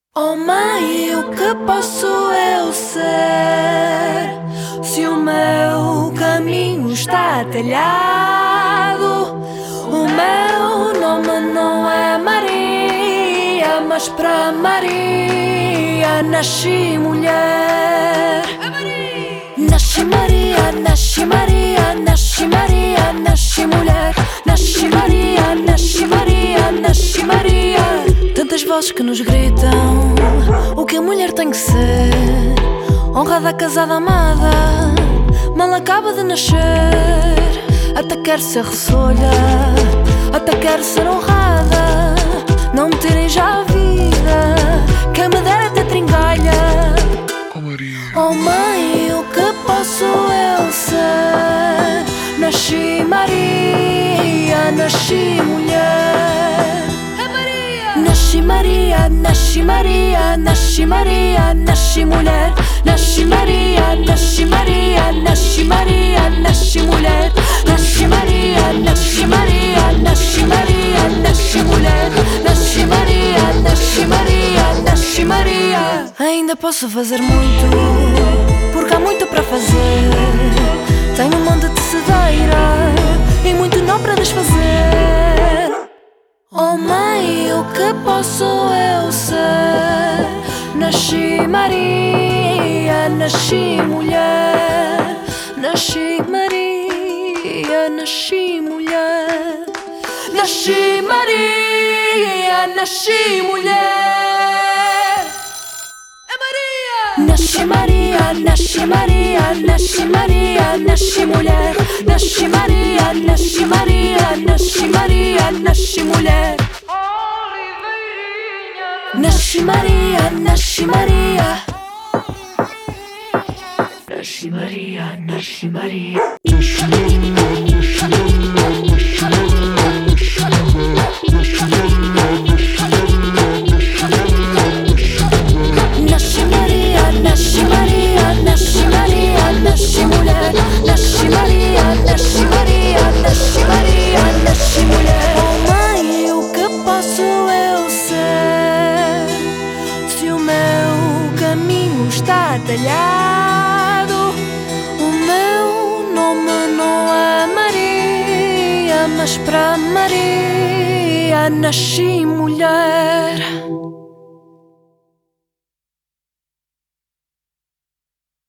Oh mãe, o que posso eu ser se o meu caminho está telhado? O meu nome não é Maria, mas para Maria nasci mulher. Nasci Maria, nasci Maria, nasci Maria, nasci mulher. Nasci Maria, nasci Maria, nasci Maria. Tantas vozes que nos gritam o que a mulher tem que ser: honrada, casada, amada. Mal acaba de nascer, até quer ser ressolha, até quer ser honrada. Não me tirem já a vida, quem me dera ter tringalha. Oh Maria, Oh mãe, o que posso eu ser? Nasci Maria, nasci mulher. Nasci Maria, nasci Maria, nasci Maria, nasci mulher. Nasci Maria, nasci Maria, nasci Maria, nasci mulher. Nasci Maria, nasci Maria, nasci Maria, nasci mulher. Nasci Maria, nasci Maria, nasci Maria. Ainda posso fazer muito, porque há muito para fazer. Tenho um monte de cedeira e muito não para desfazer. Oh mãe, o que posso eu ser? Nasci Maria, nasci mulher. Nasci Maria, nasci mulher. Nasci Maria, nasci mulher. É Maria! Nasci Maria, nasci Maria, nasci Maria, nasci mulher. Nasci Maria, nasci Maria, nasci Maria, nasci mulher. Nasci Maria, nasci Maria. Nasci Maria, nasci Maria. nasci Maria, nasci Maria, nasci Maria, nasci mulher. Nasci Maria, nasci Maria, nasci Maria, nasci mulher. Oh mãe, o que posso eu ser se o meu caminho está talhado? O meu nome não é Maria, mas para Maria nasci mulher.